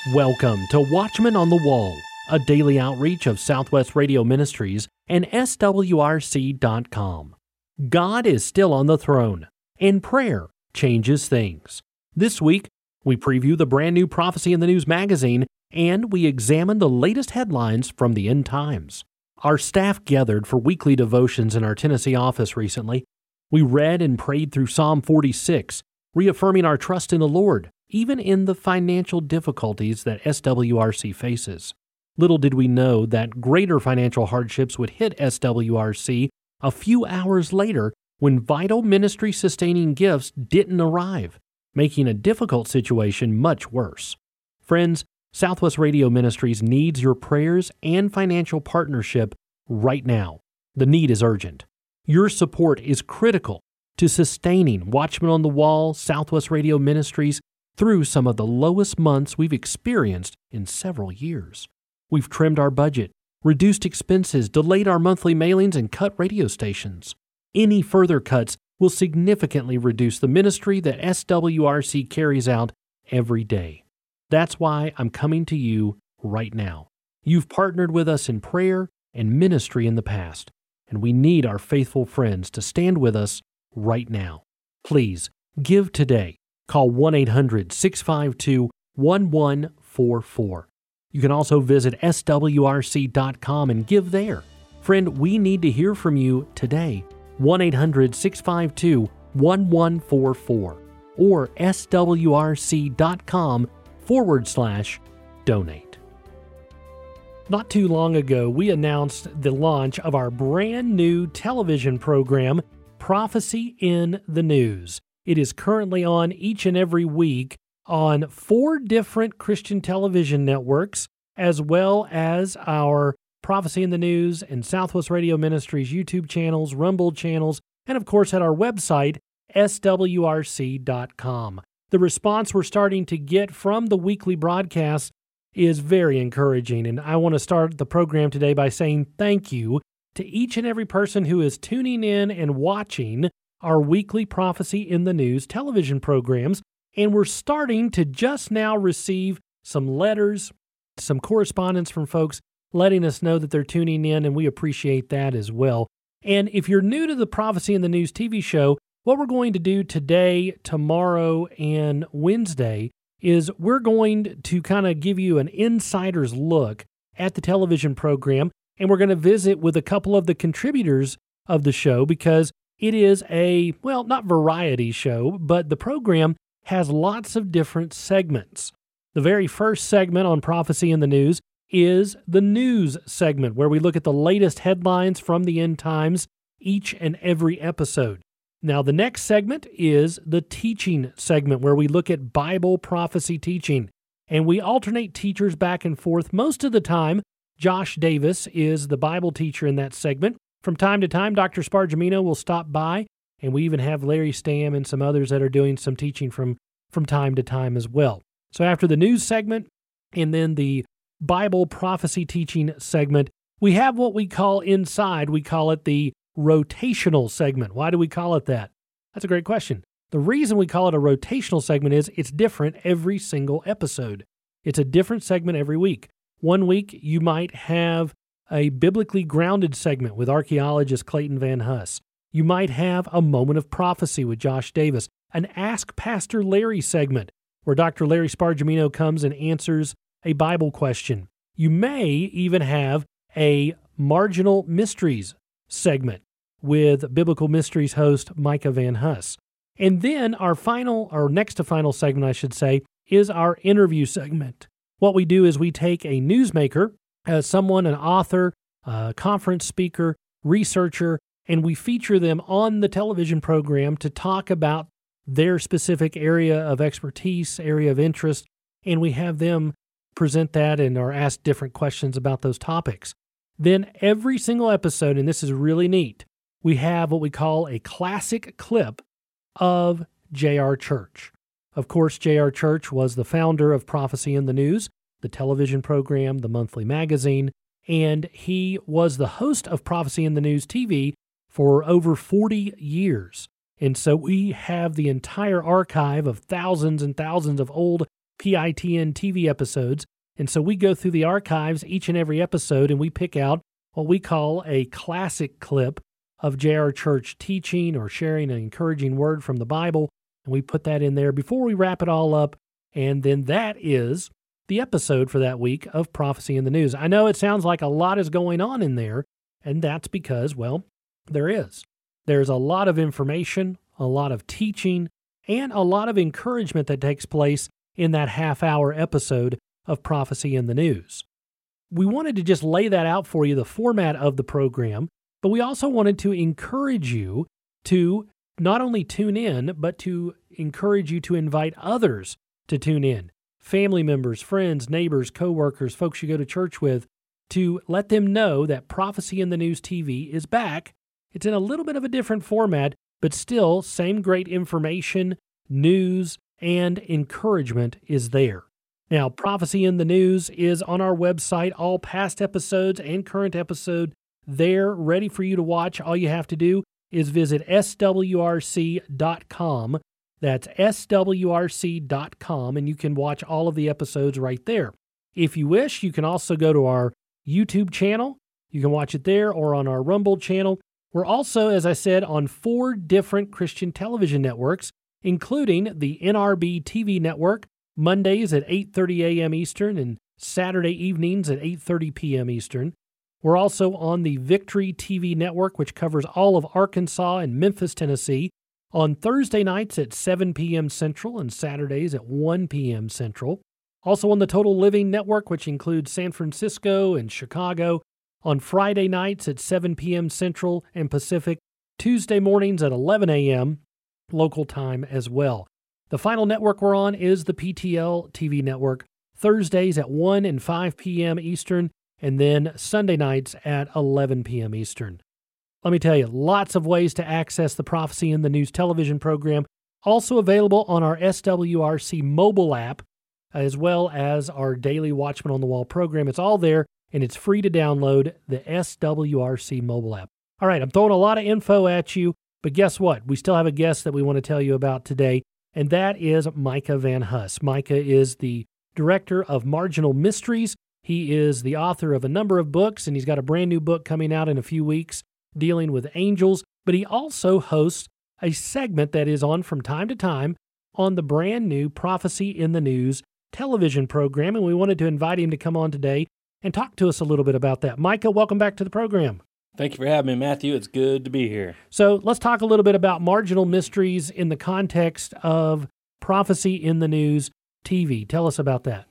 Welcome to Watchman on the Wall, a daily outreach of Southwest Radio Ministries and SWRC.com. God is still on the throne, and prayer changes things. This week, we preview the brand new Prophecy in the News magazine, and we examine the latest headlines from the end times. Our staff gathered for weekly devotions in our Tennessee office recently. We read and prayed through Psalm 46, reaffirming our trust in the Lord, even in the financial difficulties that SWRC faces. Little did we know that greater financial hardships would hit SWRC a few hours later when vital ministry-sustaining gifts didn't arrive, making a difficult situation much worse. Friends, Southwest Radio Ministries needs your prayers and financial partnership right now. The need is urgent. Your support is critical to sustaining Watchman on the Wall, Southwest Radio Ministries, through some of the lowest months we've experienced in several years. We've trimmed our budget, reduced expenses, delayed our monthly mailings, and cut radio stations. Any further cuts will significantly reduce the ministry that SWRC carries out every day. That's why I'm coming to you right now. You've partnered with us in prayer and ministry in the past, and we need our faithful friends to stand with us right now. Please give today. Call 1-800-652-1144. You can also visit SWRC.com and give there. Friend, we need to hear from you today. 1-800-652-1144 or SWRC.com/donate. Not too long ago, we announced the launch of our brand new television program, Prophecy in the News. It is currently on each and every week on 4 different Christian television networks, as well as our Prophecy in the News and Southwest Radio Ministries YouTube channels, Rumble channels, and of course at our website, SWRC.com. The response we're starting to get from the weekly broadcasts is very encouraging, and I want to start the program today by saying thank you to each and every person who is tuning in and watching our weekly Prophecy in the News television programs, and we're starting to just now receive some letters, some correspondence from folks letting us know that they're tuning in, and we appreciate that as well. And if you're new to the Prophecy in the News TV show, what we're going to do today, tomorrow, and Wednesday is we're going to kind of give you an insider's look at the television program, and we're going to visit with a couple of the contributors of the show because it is a, well, not variety show, but the program has lots of different segments. The very first segment on Prophecy in the News is the news segment, where we look at the latest headlines from the end times each and every episode. Now, the next segment is the teaching segment, where we look at Bible prophecy teaching, and we alternate teachers back and forth. Most of the time, Josh Davis is the Bible teacher in that segment. From time to time, Dr. Spargimino will stop by, and we even have Larry Stamm and some others that are doing some teaching from time to time as well. So after the news segment and then the Bible prophecy teaching segment, we have what we call inside, we call it the rotational segment. Why do we call it that? That's a great question. The reason we call it a rotational segment is it's different every single episode. It's a different segment every week. One week you might have a biblically grounded segment with archaeologist Clayton Van Huss. You might have a moment of prophecy with Josh Davis, an Ask Pastor Larry segment where Dr. Larry Spargimino comes and answers a Bible question. You may even have a Marginal Mysteries segment with Biblical Mysteries host Micah Van Huss. And then our next to final segment, I should say, is our interview segment. What we do is we take a newsmaker, an author, a conference speaker, researcher, and we feature them on the television program to talk about their specific area of expertise, area of interest, and we have them present that and are asked different questions about those topics. Then every single episode, and this is really neat, we have what we call a classic clip of J.R. Church. Of course, J.R. Church was the founder of Prophecy in the News, the television program, the monthly magazine, and he was the host of Prophecy in the News TV for over 40 years. And so we have the entire archive of thousands and thousands of old PITN TV episodes. And so we go through the archives each and every episode, and we pick out what we call a classic clip of J.R. Church teaching or sharing an encouraging word from the Bible, and we put that in there before we wrap it all up, and then that is the episode for that week of Prophecy in the News. I know it sounds like a lot is going on in there, and that's because, well, there is. There's a lot of information, a lot of teaching, and a lot of encouragement that takes place in that half-hour episode of Prophecy in the News. We wanted to just lay that out for you, the format of the program, but we also wanted to encourage you to not only tune in, but to encourage you to invite others to tune in. Family members, friends, neighbors, coworkers, folks you go to church with, to let them know that Prophecy in the News TV is back. It's in a little bit of a different format, but still same great information, news, and encouragement is there. Now, Prophecy in the News is on our website, all past episodes and current episode there, ready for you to watch. All you have to do is visit swrc.com. That's swrc.com, and you can watch all of the episodes right there. If you wish, you can also go to our YouTube channel. You can watch it there or on our Rumble channel. We're also, as I said, on 4 different Christian television networks, including the NRB TV network, Mondays at 8:30 a.m. Eastern and Saturday evenings at 8:30 p.m. Eastern. We're also on the Victory TV network, which covers all of Arkansas and Memphis, Tennessee, on Thursday nights at 7 p.m. Central and Saturdays at 1 p.m. Central. Also on the Total Living Network, which includes San Francisco and Chicago, on Friday nights at 7 p.m. Central and Pacific, Tuesday mornings at 11 a.m. local time as well. The final network we're on is the PTL TV network, Thursdays at 1 and 5 p.m. Eastern, and then Sunday nights at 11 p.m. Eastern. Let me tell you, lots of ways to access the Prophecy in the News television program, also available on our SWRC mobile app, as well as our daily Watchman on the Wall program. It's all there, and it's free to download, the SWRC mobile app. All right, I'm throwing a lot of info at you, but guess what? We still have a guest that we want to tell you about today, and that is Micah Van Huss. Micah is the director of Marginal Mysteries. He is the author of a number of books, and he's got a brand new book coming out in a few weeks dealing with angels, but he also hosts a segment that is on from time to time on the brand new Prophecy in the News television program, and we wanted to invite him to come on today and talk to us a little bit about that. Micah, welcome back to the program. Thank you for having me, Matthew. It's good to be here. So let's talk a little bit about Marginal Mysteries in the context of Prophecy in the News TV. Tell us about that.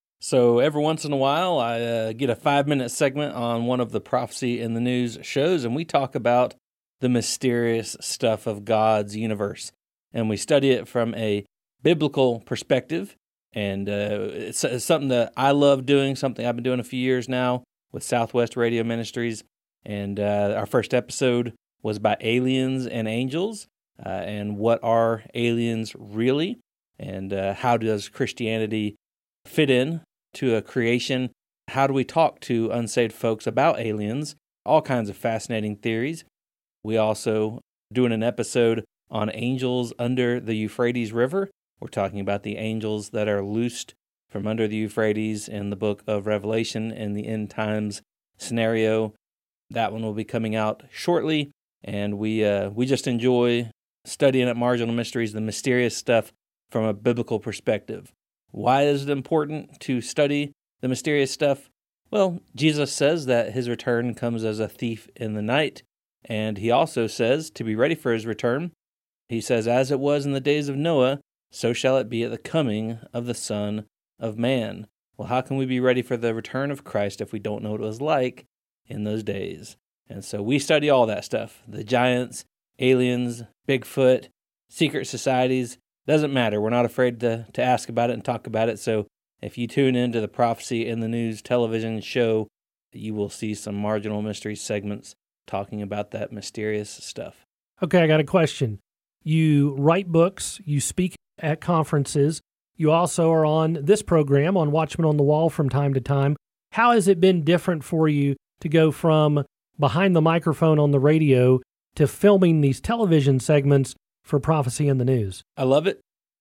So every once in a while, I get a 5-minute segment on one of the Prophecy in the News shows, and we talk about the mysterious stuff of God's universe. And we study it from a biblical perspective, and it's something that I love doing, something I've been doing a few years now with Southwest Radio Ministries. And our first episode was about aliens and angels, and what are aliens really, and how does Christianity fit in to a creation? How do we talk to unsaved folks about aliens? All kinds of fascinating theories. We also doing an episode on angels under the Euphrates River. We're talking about the angels that are loosed from under the Euphrates in the book of Revelation in the end times scenario. That one will be coming out shortly, and we just enjoy studying at Marginal Mysteries, the mysterious stuff from a biblical perspective. Why is it important to study the mysterious stuff? Well, Jesus says that his return comes as a thief in the night, and he also says to be ready for his return. He says, as it was in the days of Noah, so shall it be at the coming of the Son of Man. Well, how can we be ready for the return of Christ if we don't know what it was like in those days? And so we study all that stuff. The giants, aliens, Bigfoot, secret societies. Doesn't matter. We're not afraid to ask about it and talk about it. So if you tune into the Prophecy in the News television show, you will see some Marginal Mystery segments talking about that mysterious stuff. Okay, I got a question. You write books, you speak at conferences, you also are on this program on Watchman on the Wall from time to time. How has it been different for you to go from behind the microphone on the radio to filming these television segments for Prophecy in the News? I love it.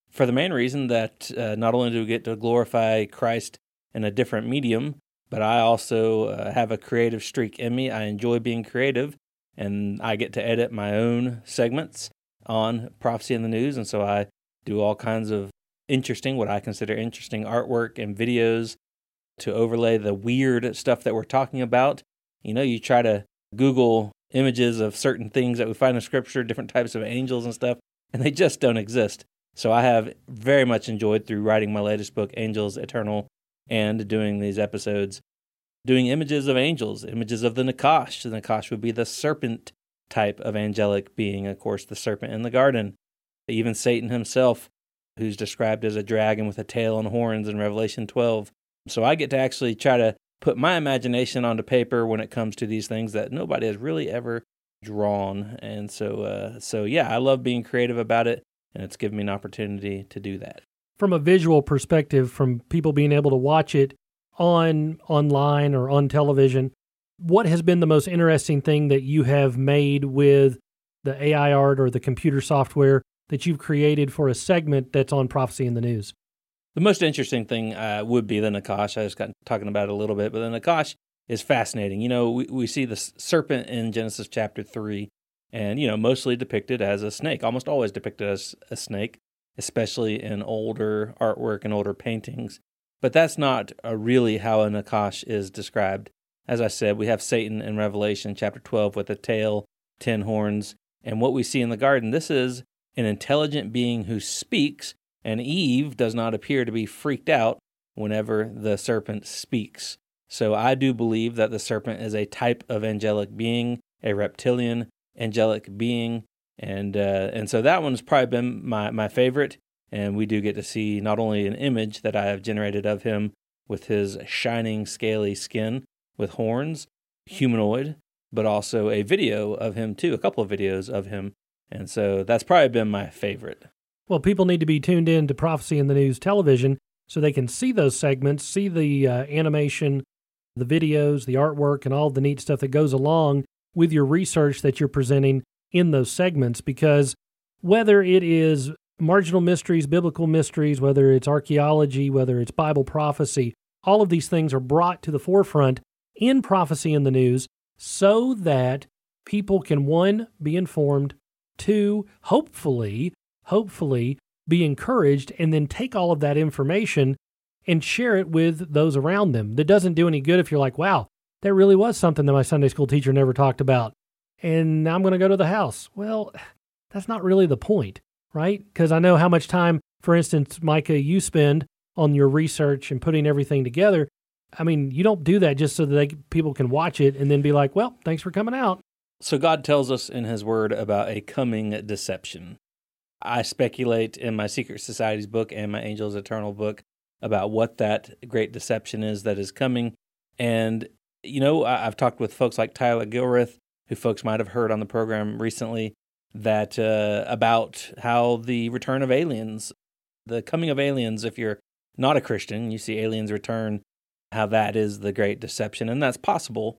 for the main reason that not only do we get to glorify Christ in a different medium, but I also have a creative streak in me. I enjoy being creative, and I get to edit my own segments on Prophecy in the News, and so I do all kinds of what I consider interesting artwork and videos to overlay the weird stuff that we're talking about. You try to Google images of certain things that we find in Scripture, different types of angels and stuff, and they just don't exist. So I have very much enjoyed, through writing my latest book, Angels Eternal, and doing these episodes, doing images of angels, images of the Nakash. The Nakash would be the serpent type of angelic being, of course, the serpent in the garden. Even Satan himself, who's described as a dragon with a tail and horns in Revelation 12. So I get to actually try to put my imagination onto paper when it comes to these things that nobody has really ever drawn. And so yeah, I love being creative about it, and it's given me an opportunity to do that. From a visual perspective, from people being able to watch it online or on television, what has been the most interesting thing that you have made with the AI art or the computer software that you've created for a segment that's on Prophecy in the News? The most interesting thing would be the Nakash. I just got talking about it a little bit, but the Nakash is fascinating. We see the serpent in Genesis chapter 3, and, mostly depicted as a snake, almost always depicted as a snake, especially in older artwork and older paintings. But that's not really how a Nakash is described. As I said, we have Satan in Revelation chapter 12 with a tail, 10 horns, and what we see in the garden, this is an intelligent being who speaks, and Eve does not appear to be freaked out whenever the serpent speaks. So I do believe that the serpent is a type of angelic being, a reptilian angelic being, and so that one's probably been my favorite, and we do get to see not only an image that I have generated of him with his shining, scaly skin with horns, humanoid, but also a video of him too, a couple of videos of him. And so that's probably been my favorite. Well, people need to be tuned in to Prophecy in the News television so they can see those segments, see the animation, the videos, the artwork, and all the neat stuff that goes along with your research that you're presenting in those segments. Because whether it is marginal mysteries, biblical mysteries, whether it's archaeology, whether it's Bible prophecy, all of these things are brought to the forefront in Prophecy in the News so that people can, one, be informed, two, hopefully be encouraged, and then take all of that information and share it with those around them. That doesn't do any good if you're like, wow, that really was something that my Sunday school teacher never talked about, and now I'm going to go to the house. Well, that's not really the point, right? Because I know how much time, for instance, Micah, you spend on your research and putting everything together. I mean, you don't do that just so that people can watch it and then be like, well, thanks for coming out. So God tells us in His Word about a coming deception. I speculate in my Secret Societies book and my Angels Eternal book about what that great deception is that is coming. And, I've talked with folks like Tyler Gilreath, who folks might have heard on the program recently, that about how the return of aliens, the coming of aliens, if you're not a Christian, you see aliens return, how that is the great deception. And that's possible,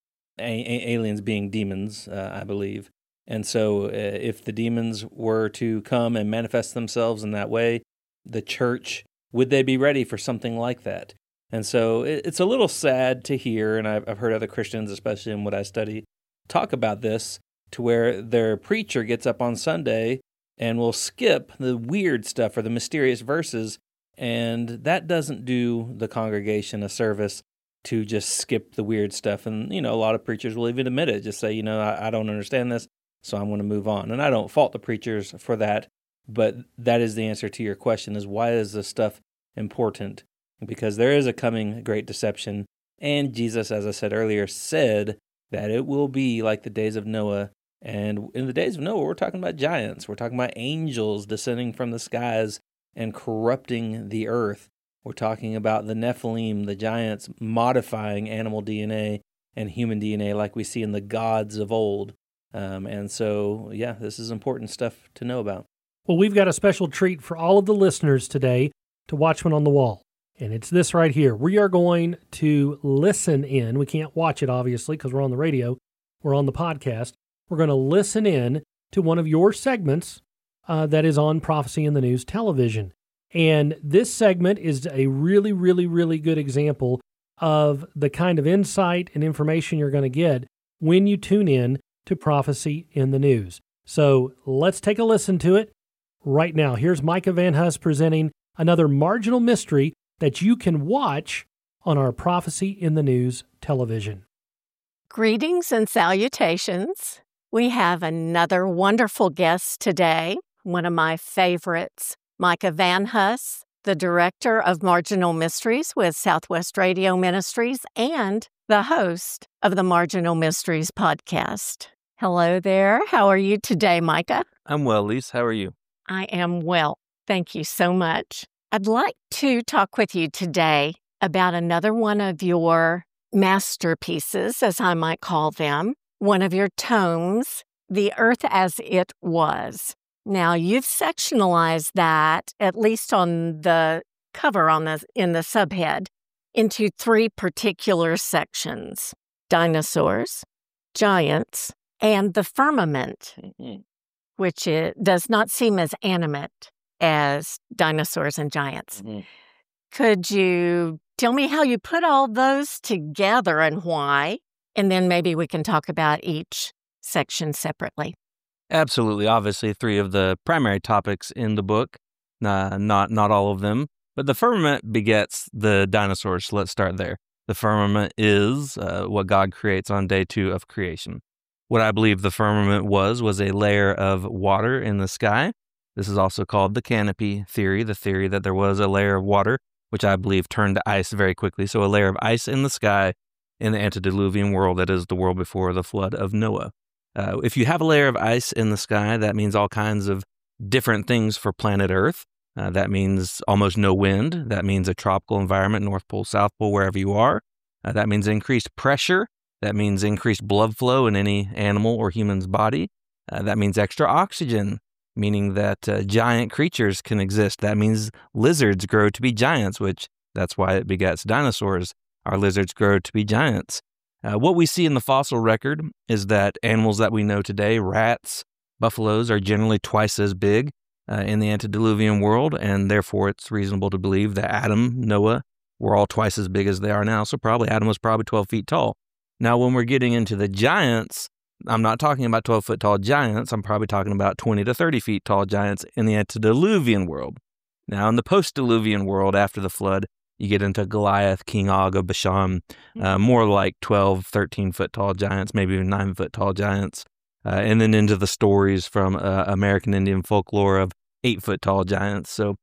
aliens being demons, I believe. And so if the demons were to come and manifest themselves in that way, the church, would they be ready for something like that? And so it's a little sad to hear, and I've heard other Christians, especially in what I study, talk about this, to where their preacher gets up on Sunday and will skip the weird stuff or the mysterious verses, and that doesn't do the congregation a service to just skip the weird stuff. And, a lot of preachers will even admit it, just say, I don't understand this, so I'm going to move on. And I don't fault the preachers for that, but that is the answer to your question, is why is this stuff important? Because there is a coming great deception, and Jesus, as I said earlier, said that it will be like the days of Noah. And in the days of Noah, we're talking about giants. We're talking about angels descending from the skies and corrupting the earth. We're talking about the Nephilim, the giants, modifying animal DNA and human DNA like we see in the gods of old. And so, yeah, this is important stuff to know about. Well, we've got a special treat for all of the listeners today to Watchman on the Wall. And it's this right here. We are going to listen in. We can't watch it, obviously, because we're on the radio. We're on the podcast. We're going to listen in to one of your segments that is on Prophecy in the News television. And this segment is a really, really, really good example of the kind of insight and information you're going to get when you tune in to Prophecy in the News. So let's take a listen to it right now. Here's Micah Van Huss presenting another marginal mystery that you can watch on our Prophecy in the News television. Greetings and salutations. We have another wonderful guest today, one of my favorites, Micah Van Huss, the director of Marginal Mysteries with Southwest Radio Ministries and the host of the Marginal Mysteries podcast. Hello there. How are you today, Micah? I'm well, Lise. How are you? I am well. Thank you so much. I'd like to talk with you today about another one of your masterpieces, as I might call them, one of your tomes, The Earth as It Was. Now, you've sectionalized that, at least on the cover in the subhead, into three particular sections: dinosaurs, giants, and the firmament, which does not seem as animate as dinosaurs and giants. Could you tell me how you put all those together and why? And then maybe we can talk about each section separately. Absolutely. Obviously, three of the primary topics in the book, not all of them. But the firmament begets the dinosaurs, so let's start there. The firmament is what God creates on day 2 of creation. What I believe the firmament was a layer of water in the sky. This is also called the canopy theory, the theory that there was a layer of water, which I believe turned to ice very quickly. So a layer of ice in the sky in the antediluvian world, that is the world before the flood of Noah. If you have a layer of ice in the sky, that means all kinds of different things for planet Earth. That means almost no wind. That means a tropical environment, North Pole, South Pole, wherever you are. That means increased pressure. That means increased blood flow in any animal or human's body. That means extra oxygen, meaning that giant creatures can exist. That means lizards grow to be giants, which that's why it begets dinosaurs. Our lizards grow to be giants. What we see in the fossil record is that animals that we know today, rats, buffaloes, are generally twice as big in the antediluvian world, and therefore it's reasonable to believe that Adam, Noah, were all twice as big as they are now. So Adam was probably 12 feet tall. Now, when we're getting into the giants, I'm not talking about 12-foot tall giants. I'm probably talking about 20 to 30 feet tall giants in the antediluvian world. Now, in the post-diluvian world, after the flood, you get into Goliath, King Og of Bashan, more like 12, 13-foot tall giants, maybe even 9-foot tall giants, and then into the stories from American Indian folklore of 8-foot tall giants. So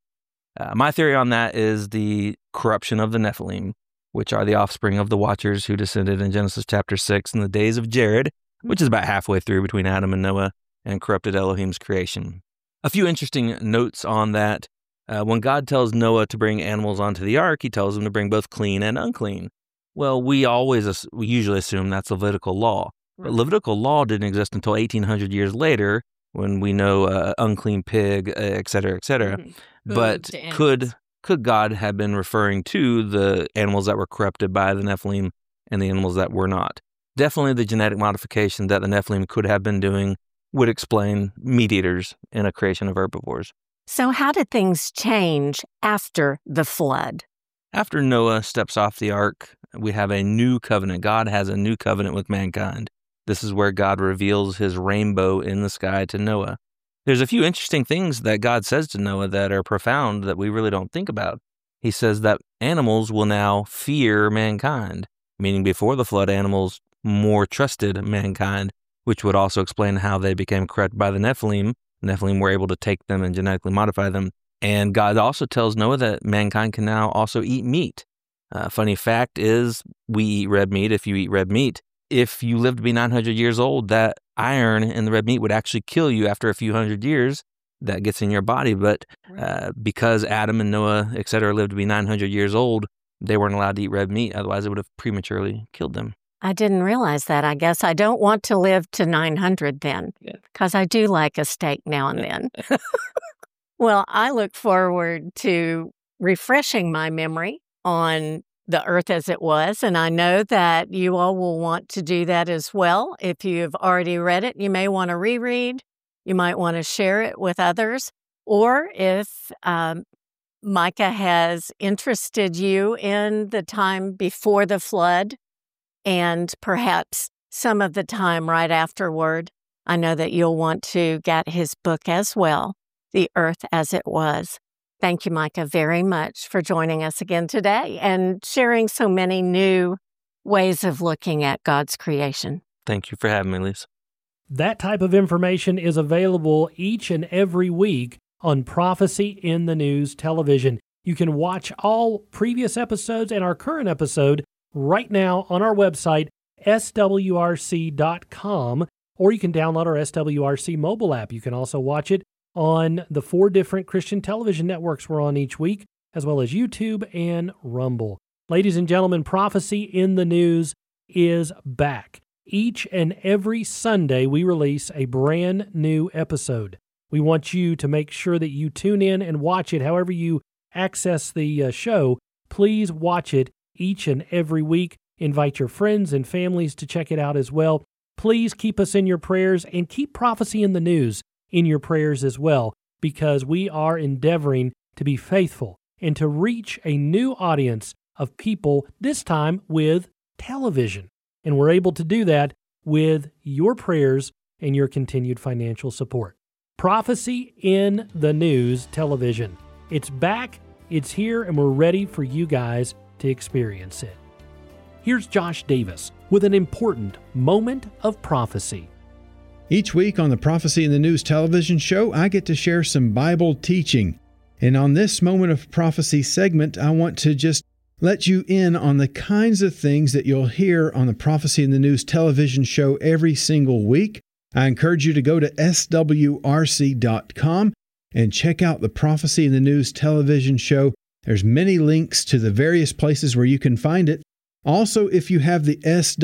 my theory on that is the corruption of the Nephilim, which are the offspring of the Watchers who descended in Genesis chapter 6 in the days of Jared, which is about halfway through between Adam and Noah, and corrupted Elohim's creation. A few interesting notes on that. When God tells Noah to bring animals onto the ark, he tells him to bring both clean and unclean. Well, we usually assume that's Levitical law. But Levitical law didn't exist until 1,800 years later, when we know unclean pig, et cetera, et cetera. But could God have been referring to the animals that were corrupted by the Nephilim and the animals that were not? Definitely the genetic modification that the Nephilim could have been doing would explain meat eaters in a creation of herbivores. So how did things change after the flood? After Noah steps off the ark, we have a new covenant. God has a new covenant with mankind. This is where God reveals his rainbow in the sky to Noah. There's a few interesting things that God says to Noah that are profound that we really don't think about. He says that animals will now fear mankind, meaning before the flood, animals more trusted mankind, which would also explain how they became corrupted by the Nephilim. Nephilim were able to take them and genetically modify them. And God also tells Noah that mankind can now also eat meat. Funny fact is, we eat red meat if you eat red meat. If you live to be 900 years old, that iron in the red meat would actually kill you after a few hundred years. That gets in your body. But because Adam and Noah, et cetera, lived to be 900 years old, they weren't allowed to eat red meat. Otherwise, it would have prematurely killed them. I didn't realize that. I guess I don't want to live to 900 then, because I do like a steak now and then. Well, I look forward to refreshing my memory on The Earth as It Was, and I know that you all will want to do that as well. If you've already read it, you may want to reread. you might want to share it with others. Or if Micah has interested you in the time before the flood and perhaps some of the time right afterward, I know that you'll want to get his book as well, The Earth as It Was. Thank you, Micah, very much for joining us again today and sharing so many new ways of looking at God's creation. Thank you for having me, Lisa. That type of information is available each and every week on Prophecy in the News television. You can watch all previous episodes and our current episode right now on our website, swrc.com, or you can download our SWRC mobile app. You can also watch it on the 4 different Christian television networks we're on each week, as well as YouTube and Rumble. Ladies and gentlemen, Prophecy in the News is back. Each and every Sunday, we release a brand new episode. We want you to make sure that you tune in and watch it. However you access the show, please watch it each and every week. Invite your friends and families to check it out as well. Please keep us in your prayers and keep Prophecy in the News in your prayers as well, because we are endeavoring to be faithful and to reach a new audience of people, this time with television. And we're able to do that with your prayers and your continued financial support. Prophecy in the News television. It's back, it's here, and we're ready for you guys to experience it. Here's Josh Davis with an important moment of prophecy. Each week on the Prophecy in the News television show, I get to share some Bible teaching. And on this Moment of Prophecy segment, I want to just let you in on the kinds of things that you'll hear on the Prophecy in the News television show every single week. I encourage you to go to swrc.com and check out the Prophecy in the News television show. There's many links to the various places where you can find it. Also, if you have the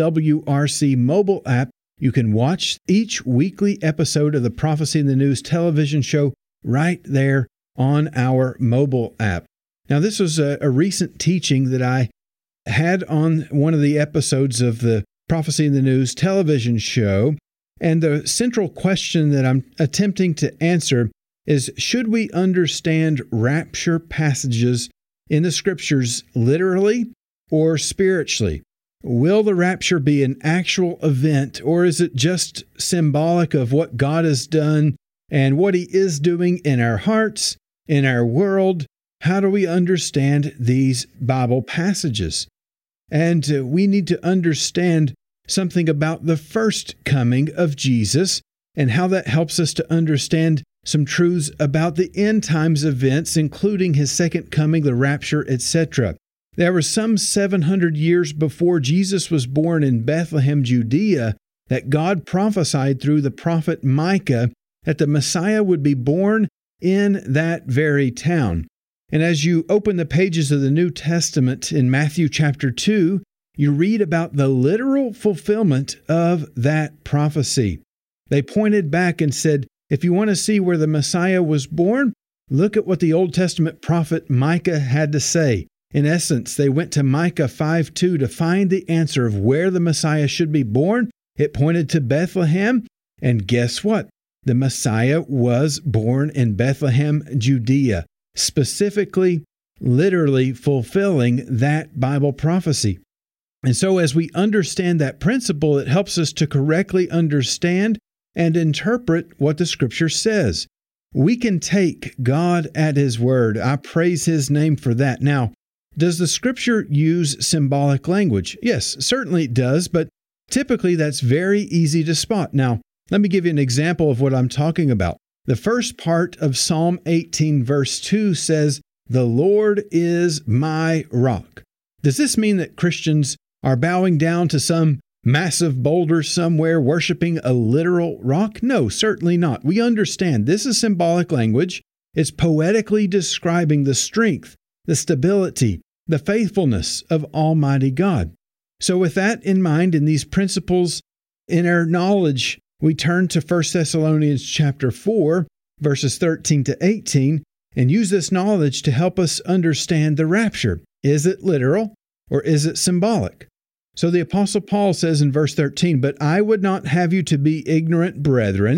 SWRC mobile app, you can watch each weekly episode of the Prophecy in the News television show right there on our mobile app. Now, this was a recent teaching that I had on one of the episodes of the Prophecy in the News television show. And the central question that I'm attempting to answer is, should we understand rapture passages in the Scriptures literally or spiritually? Will the rapture be an actual event, or is it just symbolic of what God has done and what He is doing in our hearts, in our world? How do we understand these Bible passages? And we need to understand something about the first coming of Jesus and how that helps us to understand some truths about the end times events, including His second coming, the rapture, etc. There was some 700 years before Jesus was born in Bethlehem, Judea, that God prophesied through the prophet Micah that the Messiah would be born in that very town. And as you open the pages of the New Testament in Matthew chapter 2, you read about the literal fulfillment of that prophecy. They pointed back and said, if you want to see where the Messiah was born, look at what the Old Testament prophet Micah had to say. In essence, they went to Micah 5:2 to find the answer of where the Messiah should be born. It pointed to Bethlehem, and guess what? The Messiah was born in Bethlehem, Judea, specifically, literally fulfilling that Bible prophecy. And so as we understand that principle, it helps us to correctly understand and interpret what the Scripture says. We can take God at His word. I praise His name for that. Now, does the Scripture use symbolic language? Yes, certainly it does, but typically that's very easy to spot. Now, let me give you an example of what I'm talking about. The first part of Psalm 18, verse 2 says, "The Lord is my rock." Does this mean that Christians are bowing down to some massive boulder somewhere, worshiping a literal rock? No, certainly not. We understand this is symbolic language. It's poetically describing the strength, the stability, the faithfulness of Almighty God. So with that in mind, and these principles in our knowledge, we turn to 1 Thessalonians chapter 4, verses 13 to 18, and use this knowledge to help us understand the rapture. Is it literal or is it symbolic? So the Apostle Paul says in verse 13, "But I would not have you to be ignorant, brethren,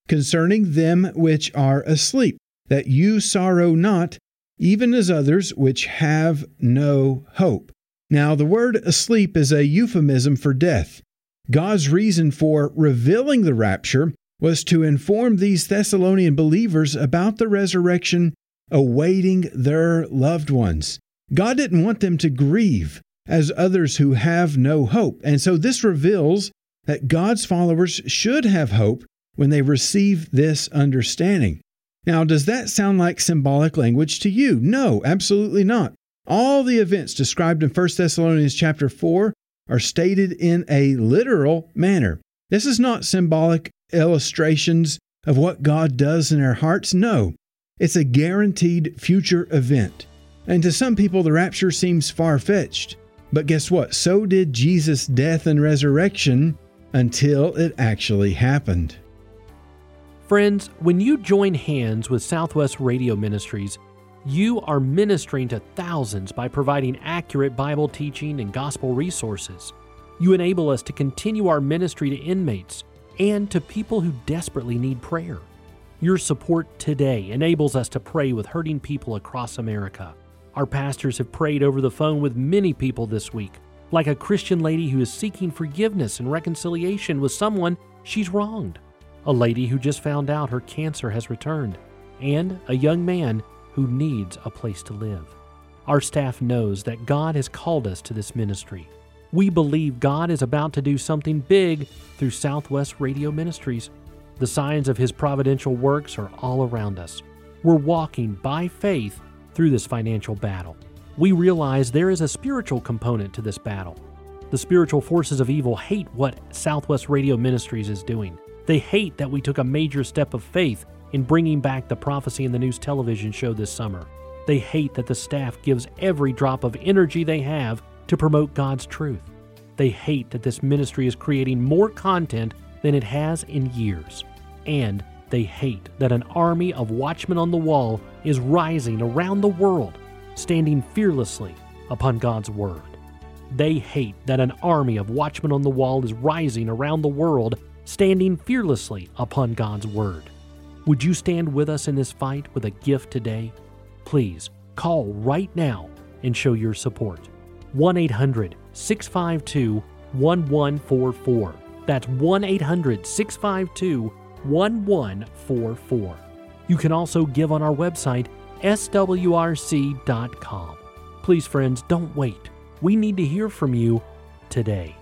concerning them which are asleep, that you sorrow not, even as others which have no hope. Now, the word asleep is a euphemism for death. God's reason for revealing the rapture was to inform these Thessalonian believers about the resurrection awaiting their loved ones. God didn't want them to grieve as others who have no hope. And so this reveals that God's followers should have hope when they receive this understanding. Now, does that sound like symbolic language to you? No, absolutely not. All the events described in 1 Thessalonians chapter 4 are stated in a literal manner. This is not symbolic illustrations of what God does in our hearts. No, it's a guaranteed future event. And to some people, the rapture seems far-fetched. But guess what? So did Jesus' death and resurrection until it actually happened. Friends, when you join hands with Southwest Radio Ministries, you are ministering to thousands by providing accurate Bible teaching and gospel resources. You enable us to continue our ministry to inmates and to people who desperately need prayer. Your support today enables us to pray with hurting people across America. Our pastors have prayed over the phone with many people this week, like a Christian lady who is seeking forgiveness and reconciliation with someone she's wronged, a lady who just found out her cancer has returned, and a young man who needs a place to live. Our staff knows that God has called us to this ministry. We believe God is about to do something big through Southwest Radio Ministries. The signs of His providential works are all around us. We're walking by faith through this financial battle. We realize there is a spiritual component to this battle. The spiritual forces of evil hate what Southwest Radio Ministries is doing. They hate that we took a major step of faith in bringing back the Prophecy in the News television show this summer. They hate that the staff gives every drop of energy they have to promote God's truth. They hate that this ministry is creating more content than it has in years. And they hate that an army of watchmen on the wall is rising around the world, standing fearlessly upon God's word. They hate that an army of watchmen on the wall is rising around the world, standing fearlessly upon God's word. Would you stand with us in this fight with a gift today? Please call right now and show your support. 1-800-652-1144. That's 1-800-652-1144. You can also give on our website, swrc.com. Please, friends, don't wait. We need to hear from you today.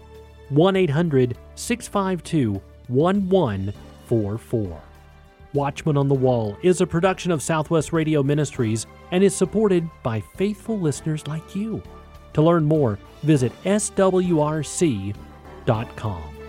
1-800-652-1144. Watchman on the Wall is a production of Southwest Radio Ministries and is supported by faithful listeners like you. To learn more, visit swrc.com.